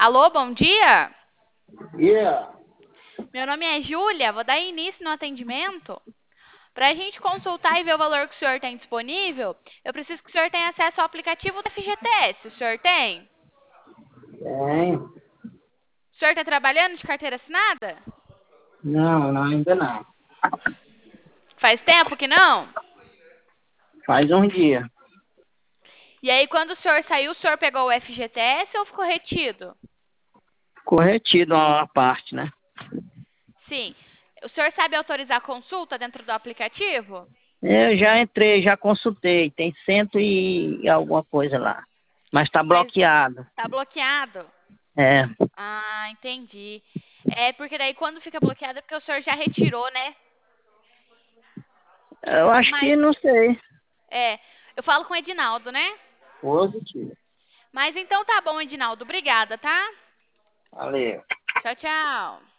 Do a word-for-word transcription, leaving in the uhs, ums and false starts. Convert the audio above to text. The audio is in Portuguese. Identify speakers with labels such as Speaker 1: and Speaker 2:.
Speaker 1: Alô, bom dia?
Speaker 2: Yeah.
Speaker 1: Meu nome é Júlia, vou dar início no atendimento. Para a gente consultar e ver o valor que o senhor tem disponível, eu preciso que o senhor tenha acesso ao aplicativo do F G T S. O senhor tem?
Speaker 2: Tem.
Speaker 1: O senhor está trabalhando de carteira assinada?
Speaker 2: Não, não, ainda não.
Speaker 1: Faz tempo que não?
Speaker 2: Faz um dia.
Speaker 1: E aí, quando o senhor saiu, o senhor pegou o F G T S ou ficou retido?
Speaker 2: Corretido uma parte, né?
Speaker 1: Sim. O senhor sabe autorizar consulta dentro do aplicativo?
Speaker 2: Eu já entrei, já consultei. Tem cento e alguma coisa lá. Mas tá
Speaker 1: Mas
Speaker 2: bloqueado.
Speaker 1: tá bloqueado.
Speaker 2: É.
Speaker 1: Ah, entendi. É porque daí quando fica bloqueado é porque o senhor já retirou, né?
Speaker 2: Eu acho
Speaker 1: Mas
Speaker 2: que não sei.
Speaker 1: É, eu falo com o Edinaldo, né?
Speaker 2: Positivo.
Speaker 1: Mas então tá bom, Edinaldo. Obrigada, tá?
Speaker 2: Valeu.
Speaker 1: Tchau, tchau.